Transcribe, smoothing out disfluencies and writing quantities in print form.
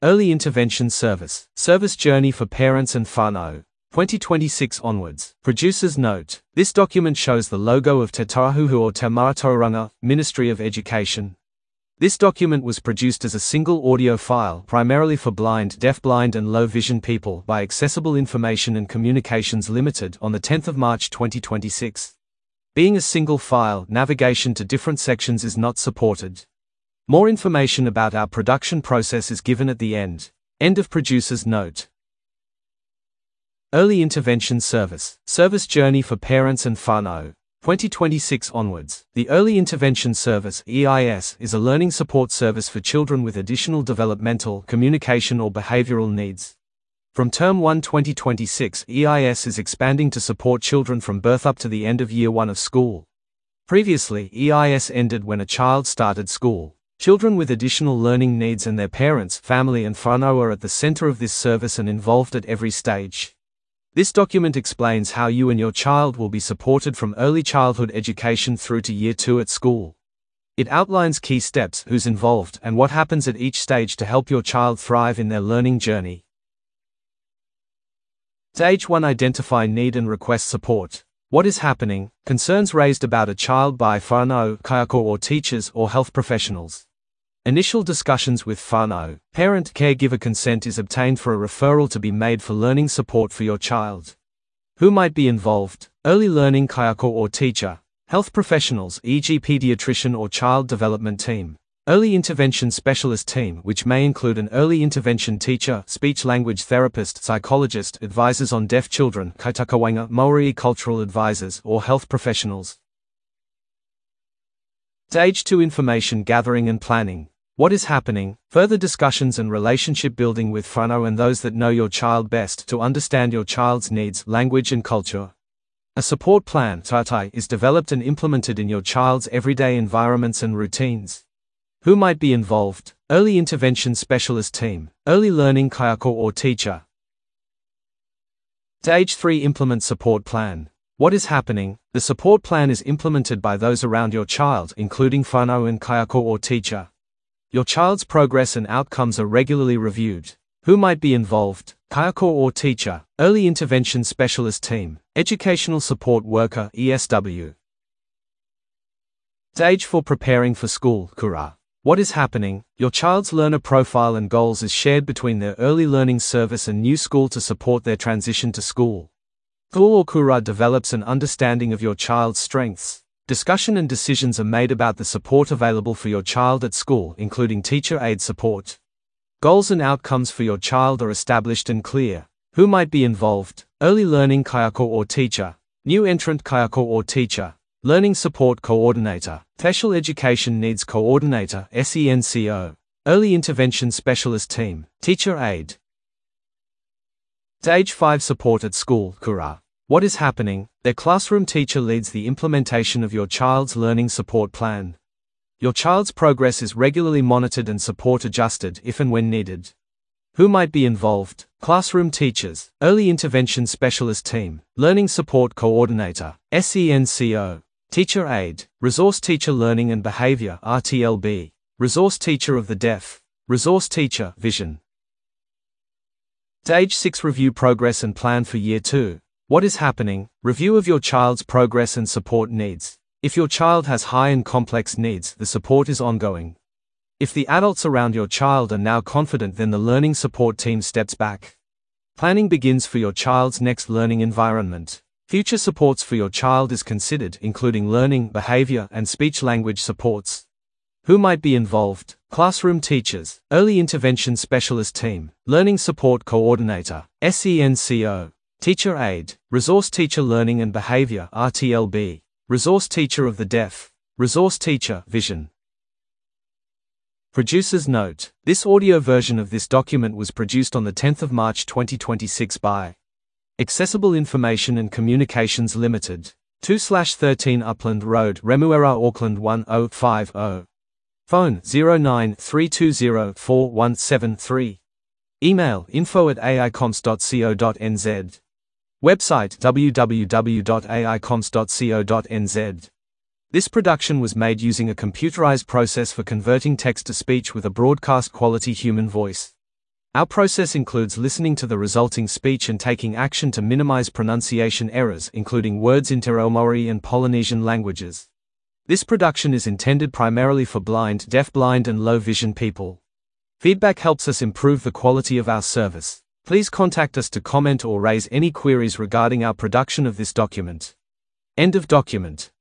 Early Intervention Service. Service Journey for Parents and whānau. 2026 onwards. Producer's note. This document shows the logo of Te Tauahuhu o Te Mātauranga, Ministry of Education. This document was produced as a single audio file primarily for blind, deafblind and low vision people by Accessible Information and Communications Limited on the 10th of March 2026. Being a single file, navigation to different sections is not supported. More information about our production process is given at the end. End of producer's note. Early Intervention Service. Service Journey for Parents and whānau. 2026 onwards. The Early Intervention Service (EIS) is a learning support service for children with additional developmental, communication or behavioral needs. From Term 1 2026, EIS is expanding to support children from birth up to the end of Year 1 of school. Previously, EIS ended when a child started school. Children with additional learning needs and their parents, family and whānau are at the center of this service and involved at every stage. This document explains how you and your child will be supported from early childhood education through to Year 2 at school. It outlines key steps, who's involved, and what happens at each stage to help your child thrive in their learning journey. Stage 1. Identify need and request support. What is happening? Concerns raised about a child by whānau, kaiako or teachers or health professionals. Initial discussions with whānau, parent-caregiver consent is obtained for a referral to be made for learning support for your child. Who might be involved? Early learning kaiako or teacher. Health professionals, e.g. pediatrician or child development team. Early intervention specialist team, which may include an early intervention teacher, speech-language therapist, psychologist, advisors on deaf children, kaitakawainga, Maori cultural advisors, or health professionals. Stage 2. Information gathering and planning. What is happening? Further discussions and relationship building with whānau and those that know your child best to understand your child's needs, language and culture. A support plan (tātai) is developed and implemented in your child's everyday environments and routines. Who might be involved? Early intervention specialist team, early learning kaiako or teacher. Stage 3. Implement support plan. What is happening? The support plan is implemented by those around your child, including whānau and kaiako or teacher. Your child's progress and outcomes are regularly reviewed. Who might be involved? Kaiako or teacher, early intervention specialist team, educational support worker (ESW). Stage 4. Preparing for school (kura). What is happening? Your child's learner profile and goals is shared between their early learning service and new school to support their transition to school. School or kura develops an understanding of your child's strengths. Discussion and decisions are made about the support available for your child at school, including teacher aid support. Goals and outcomes for your child are established and clear. Who might be involved? Early learning kaiako or teacher, new entrant kaiako or teacher, learning support coordinator, special education needs coordinator (SENCO), early intervention specialist team, teacher aid. Stage 5. Support at school (kura). What is happening? Their classroom teacher leads the implementation of your child's learning support plan. Your child's progress is regularly monitored and support adjusted if and when needed. Who might be involved? Classroom teachers, early intervention specialist team, learning support coordinator, SENCO, teacher aid, resource teacher learning and behavior (RTLB), resource teacher of the deaf, resource teacher vision. Stage 6. Review progress and plan for Year 2. What is happening? Review of your child's progress and support needs. If your child has high and complex needs, the support is ongoing. If the adults around your child are now confident, then the learning support team steps back. Planning begins for your child's next learning environment. Future supports for your child is considered, including learning, behavior, and speech-language supports. Who might be involved? Classroom teachers, early intervention specialist team, learning support coordinator, SENCO, teacher aid, resource teacher learning and behavior (RTLB), resource teacher of the deaf, resource teacher vision. Producer's note: this audio version of this document was produced on the 10th of March 2026 by Accessible Information and Communications Limited, 2/13 Upland Road, Remuera, Auckland 1050. Phone 0932044173. Email info@aicoms.co.nz. Website www.aicoms.co.nz. This production was made using a computerized process for converting text to speech with a broadcast quality human voice. Our process includes listening to the resulting speech and taking action to minimize pronunciation errors, including words in Maori and Polynesian languages. This production is intended primarily for blind, deafblind, and low vision people. Feedback helps us improve the quality of our service. Please contact us to comment or raise any queries regarding our production of this document. End of document.